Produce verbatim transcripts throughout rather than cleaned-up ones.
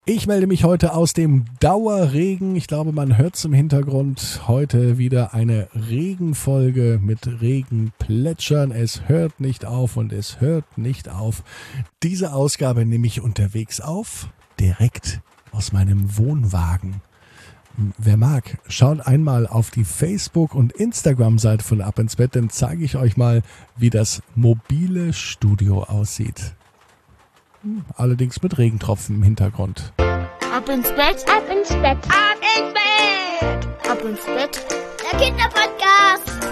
Ich melde mich heute aus dem Dauerregen. Ich glaube, man hört es im Hintergrund. Heute wieder eine Regenfolge mit Regenplätschern. Es hört nicht auf und es hört nicht auf. Diese Ausgabe nehme ich unterwegs auf, direkt aus meinem Wohnwagen. Wer mag, schaut einmal auf die Facebook- und Instagram-Seite von Ab ins Bett, dann zeige ich euch mal, wie das mobile Studio aussieht. Allerdings mit Regentropfen im Hintergrund. Ab ins Bett, ab ins Bett, ab ins Bett, ab ins Bett, der Kinderpodcast.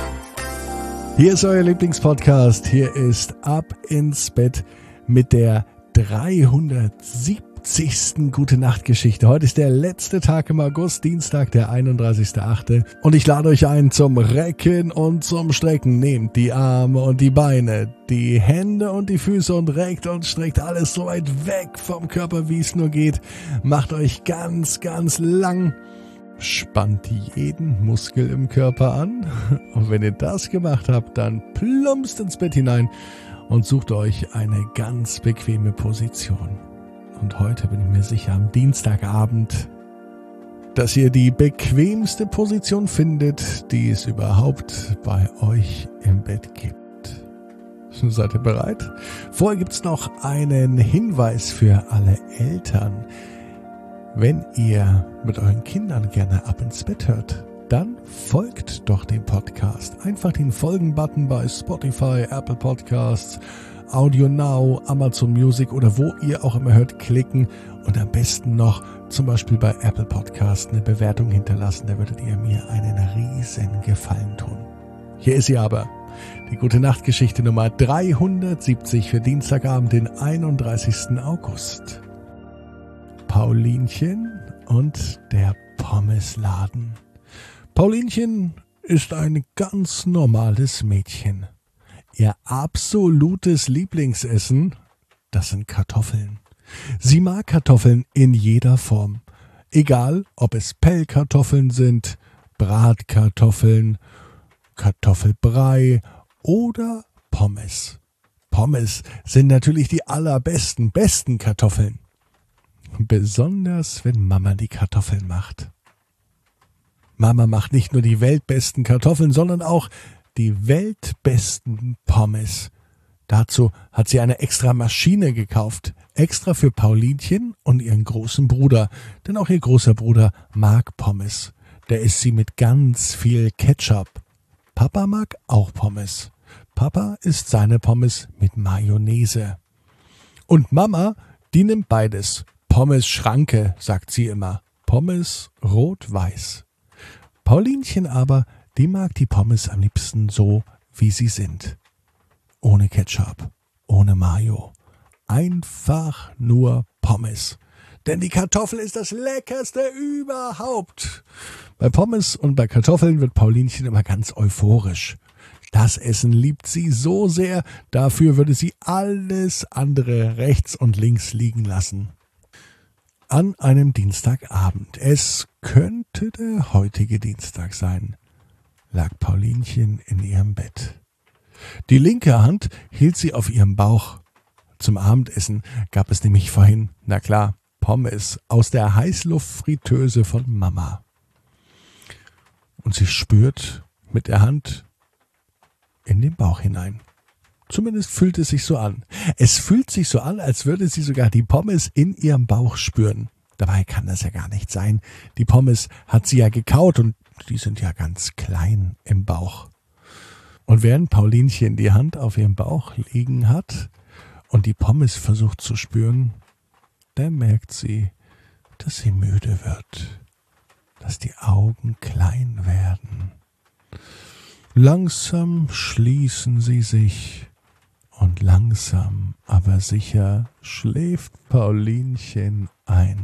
Hier ist euer Lieblingspodcast. Hier ist Ab ins Bett mit der dreihundertsiebzigsten Gute-Nacht-Geschichte. Heute ist der letzte Tag im August, Dienstag, der einunddreißigster achte Und ich lade euch ein zum Recken und zum Strecken. Nehmt die Arme und die Beine, die Hände und die Füße und reckt und streckt alles so weit weg vom Körper, wie es nur geht. Macht euch ganz, ganz lang. Spannt jeden Muskel im Körper an. Und wenn ihr das gemacht habt, dann plumpst ins Bett hinein und sucht euch eine ganz bequeme Position. Und heute bin ich mir sicher, am Dienstagabend, dass ihr die bequemste Position findet, die es überhaupt bei euch im Bett gibt. Seid ihr bereit? Vorher gibt's noch einen Hinweis für alle Eltern. Wenn ihr mit euren Kindern gerne Ab ins Bett hört, dann folgt doch dem Podcast. Einfach den Folgen-Button bei Spotify, Apple Podcasts, Audio Now, Amazon Music oder wo ihr auch immer hört, klicken und am besten noch zum Beispiel bei Apple Podcast eine Bewertung hinterlassen. Da würdet ihr mir einen riesen Gefallen tun. Hier ist sie aber, die Gute-Nacht-Geschichte Nummer dreihundertsiebzig für Dienstagabend, den einunddreißigsten August. Paulinchen und der Pommesladen. Paulinchen ist ein ganz normales Mädchen. Ihr absolutes Lieblingsessen, das sind Kartoffeln. Sie mag Kartoffeln in jeder Form. Egal, ob es Pellkartoffeln sind, Bratkartoffeln, Kartoffelbrei oder Pommes. Pommes sind natürlich die allerbesten, besten Kartoffeln. Besonders, wenn Mama die Kartoffeln macht. Mama macht nicht nur die weltbesten Kartoffeln, sondern auch die weltbesten Pommes. Dazu hat sie eine extra Maschine gekauft, extra für Paulinchen und ihren großen Bruder. Denn auch ihr großer Bruder mag Pommes. Der isst sie mit ganz viel Ketchup. Papa mag auch Pommes. Papa isst seine Pommes mit Mayonnaise. Und Mama, die nimmt beides. Pommes Schranke, sagt sie immer. Pommes rot-weiß. Paulinchen aber, die mag die Pommes am liebsten so, wie sie sind. Ohne Ketchup, ohne Mayo. Einfach nur Pommes. Denn die Kartoffel ist das Leckerste überhaupt. Bei Pommes und bei Kartoffeln wird Paulinchen immer ganz euphorisch. Das Essen liebt sie so sehr, dafür würde sie alles andere rechts und links liegen lassen. An einem Dienstagabend, es könnte der heutige Dienstag sein, lag Paulinchen in ihrem Bett. Die linke Hand hielt sie auf ihrem Bauch. Zum Abendessen gab es nämlich vorhin, na klar, Pommes aus der Heißluftfritteuse von Mama. Und sie spürt mit der Hand in den Bauch hinein. Zumindest fühlt es sich so an. Es fühlt sich so an, als würde sie sogar die Pommes in ihrem Bauch spüren. Dabei kann das ja gar nicht sein. Die Pommes hat sie ja gekaut und die sind ja ganz klein im Bauch. Und während Paulinchen die Hand auf ihrem Bauch liegen hat und die Pommes versucht zu spüren, da merkt sie, dass sie müde wird, dass die Augen klein werden. Langsam schließen sie sich und langsam, aber sicher schläft Paulinchen ein.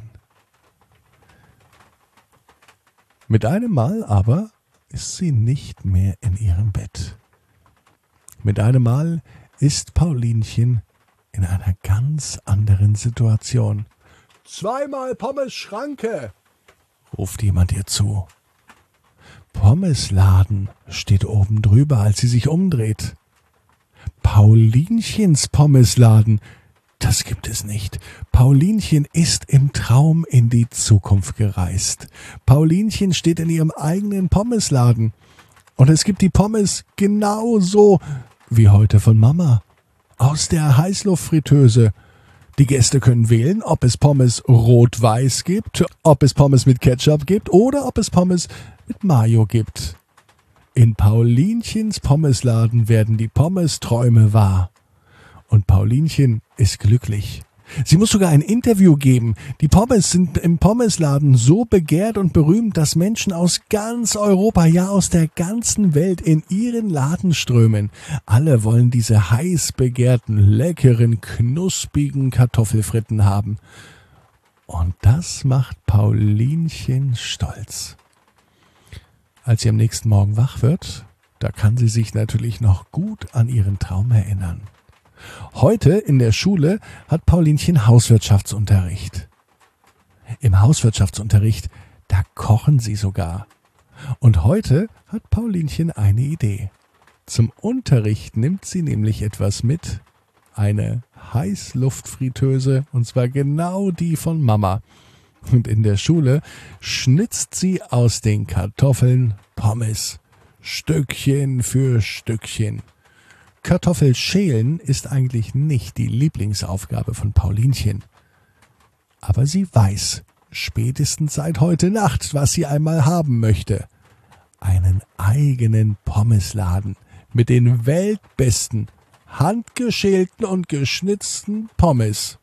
Mit einem Mal aber ist sie nicht mehr in ihrem Bett. Mit einem Mal ist Paulinchen in einer ganz anderen Situation. »Zweimal Pommes Schranke«, ruft jemand ihr zu. Pommesladen steht oben drüber, als sie sich umdreht. Paulinchens Pommesladen Das gibt es nicht. Paulinchen ist im Traum in die Zukunft gereist. Paulinchen steht in ihrem eigenen Pommesladen. Und es gibt die Pommes genauso wie heute von Mama. Aus der Heißluftfritteuse. Die Gäste können wählen, ob es Pommes rot-weiß gibt, ob es Pommes mit Ketchup gibt oder ob es Pommes mit Mayo gibt. In Paulinchens Pommesladen werden die Pommes-Träume wahr. Und Paulinchen ist glücklich. Sie muss sogar ein Interview geben. Die Pommes sind im Pommesladen so begehrt und berühmt, dass Menschen aus ganz Europa, ja aus der ganzen Welt in ihren Laden strömen. Alle wollen diese heiß begehrten, leckeren, knusprigen Kartoffelfritten haben. Und das macht Paulinchen stolz. Als sie am nächsten Morgen wach wird, da kann sie sich natürlich noch gut an ihren Traum erinnern. Heute in der Schule hat Paulinchen Hauswirtschaftsunterricht. Im Hauswirtschaftsunterricht, da kochen sie sogar. Und heute hat Paulinchen eine Idee. Zum Unterricht nimmt sie nämlich etwas mit. Eine Heißluftfritteuse, und zwar genau die von Mama. Und in der Schule schnitzt sie aus den Kartoffeln Pommes. Stückchen für Stückchen. Kartoffelschälen ist eigentlich nicht die Lieblingsaufgabe von Paulinchen. Aber sie weiß, spätestens seit heute Nacht, was sie einmal haben möchte. Einen eigenen Pommesladen mit den weltbesten, handgeschälten und geschnitzten Pommes.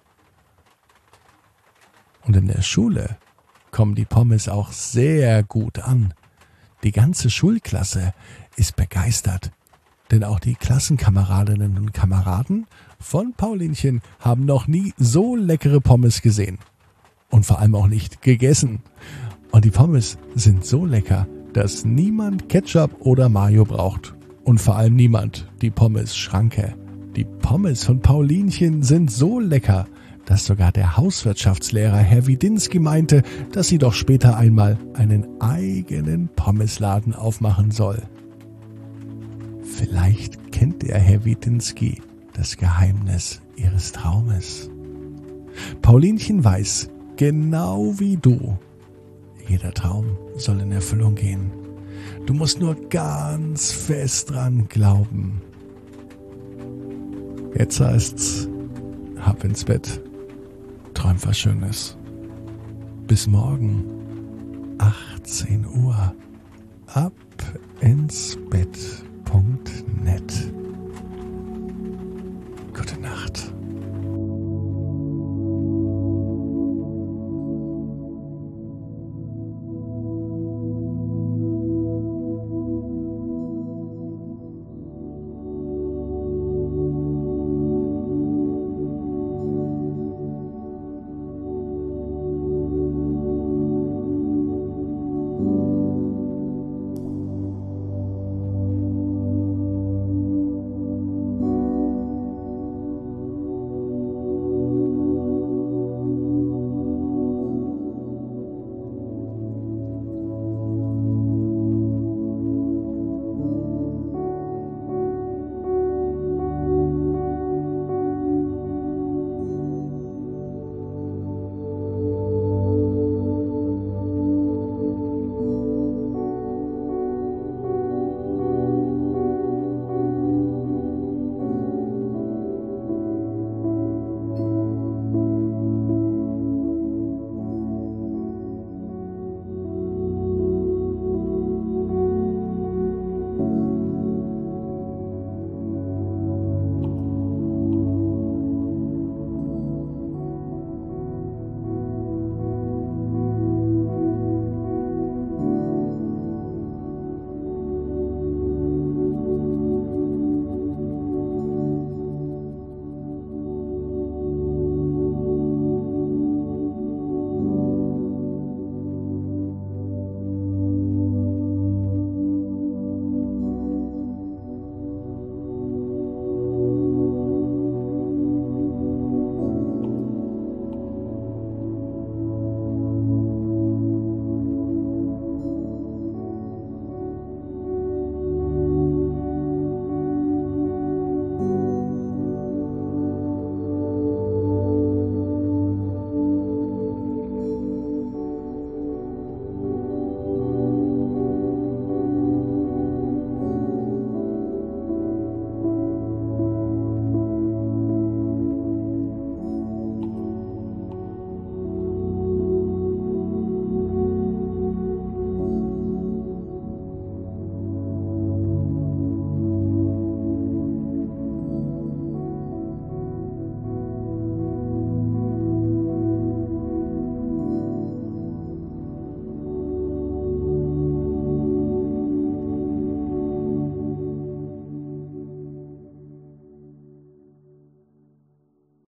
Und in der Schule kommen die Pommes auch sehr gut an. Die ganze Schulklasse ist begeistert. Denn auch die Klassenkameradinnen und Kameraden von Paulinchen haben noch nie so leckere Pommes gesehen. Und vor allem auch nicht gegessen. Und die Pommes sind so lecker, dass niemand Ketchup oder Mayo braucht. Und vor allem niemand die Pommes-Schranke. Die Pommes von Paulinchen sind so lecker, dass sogar der Hauswirtschaftslehrer Herr Widinski meinte, dass sie doch später einmal einen eigenen Pommesladen aufmachen soll. Vielleicht kennt der Herr Widinski das Geheimnis ihres Traumes. Paulinchen weiß, genau wie du, jeder Traum soll in Erfüllung gehen. Du musst nur ganz fest dran glauben. Jetzt heißt's, ab ins Bett, träum was Schönes. Bis morgen, achtzehn Uhr, ab ins Bett. Punkt net